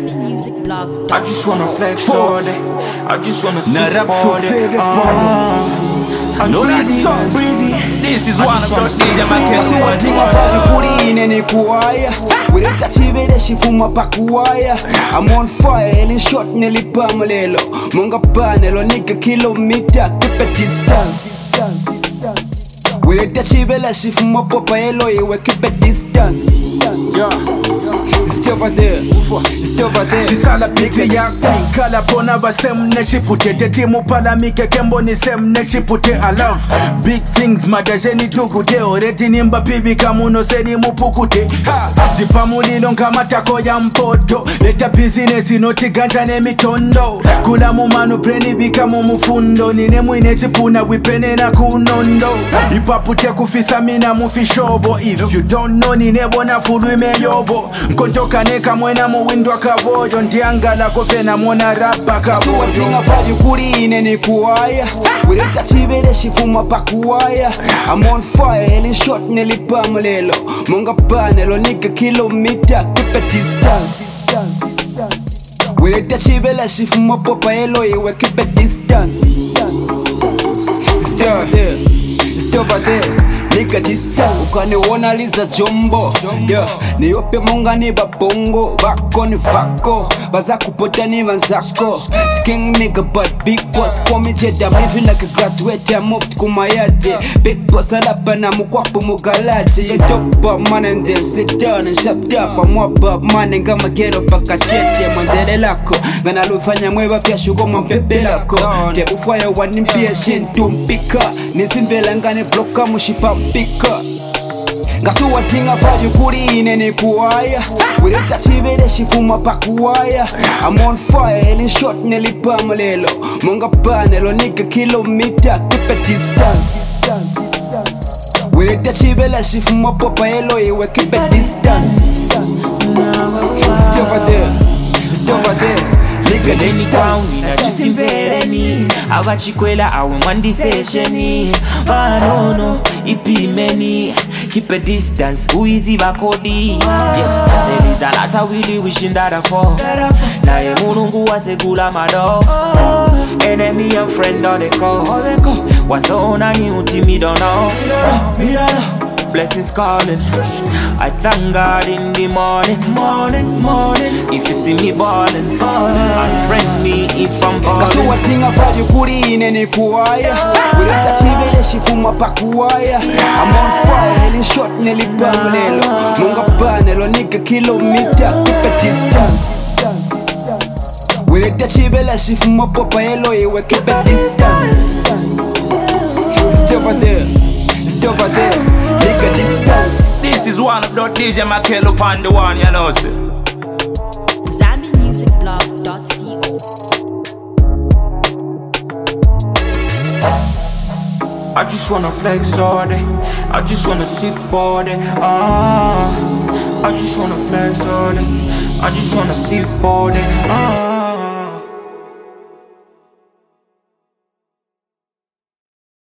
ZambianMusicBlog. I just wanna flex all day. I just wanna sip all day. No, that's so breezy. This is one of those things that I I'm on fire, Ellen shot Nelly Pamalelo. Monga panelo, nigga kilometer, keep a distance. We let the chibela she from my papa elo, you keep a distance. Yeah, it's still over there. It's still over there. She's all a pity yak. Kala pona ba sem next she put it. Teti mupala mike kembo ni sem next she put it. I love big things, madajeni tukute. Oreti nimba pibi kamuno seni mupukute. Ha, dipamuli longa matako ya mpoto. Leta business inoti ganja ne mitondo. Kula mumanu preni bika mumufundo. Nine mwine chipuna wipene na kunondo. Ipapute kufisa mina mufishobo. If you don't know nine bona fulu imeyobo. Nkontoka neka mwena muwindwa kabojo. Ndiangala kofena mwona rapa kabojo. Suwatinga fadi kuri inene kuwaya. Wireta chibele shifuma pakuwaya. I'm on fire, Ellen shot Nelly Pamalelo. Monga panelo, nigga kilometer, keep a distance. Wireta chibele shifuma papa elo, you keep a distance. It's still there. It's still over there. Nigga distance. Ukane wona liza jombo. Yeah, ni ope monga ni babongo. Bako ni fako. Baza kupota ni manzako. Sking nigga but big boss. Call me Jedi, I'm living like a graduate. I moved kumayate. Big boss alapa na mukwapo mugalaje. You talk about man and then sit down and shut up. I'm more about man and gama get up akashete. Manzere lako gana lufanya mwewa pia shugo mampepe lako. Te ufaya wanimpia shintu mpika. Nizimbela ngane bloka mushipa mpika. Ngasuwa tinga fadi kuri inene kuwaya. Wireta chibele shifuma pakuwaya. I'm on fire, Ellen shot Nelly Pamalelo. Monga panelo, nigga kilometer, keep a distance. Wireta chibele shifuma papa elo, you keep a distance. It's still over there. It's still over there. Nigga distance. Najusimvereni awachikwela awumandisesheni banono ipimeni keep a distance uizi bakodi. Yes, there is a lot I really wishing that I fall. Naye mulungu wasegula mado. Enemy and friend on the call. Wasona ni utimi don't know. Blessings calling. I thank God in the morning. If you see me ballin', unfriend me if I'm ballin'. Kasuwa tinga fadi kuri inene kuwaya. Wireta chibele shifuma pakuwaya. I'm on fire, Ellen shot Nelly Pamalelo. Monga panelo, nigga kilometer, keep a distance. Wireta chibele shifuma papa elo, you keep a distance. It's still over there. It's still over there. Nigga distance. This is one of those DJ Makelo Panda one, you know sir. ZambianMusicBlog.co. I just wanna flex all day. I just wanna sip all day. I just wanna flex all day. I just wanna sip all day.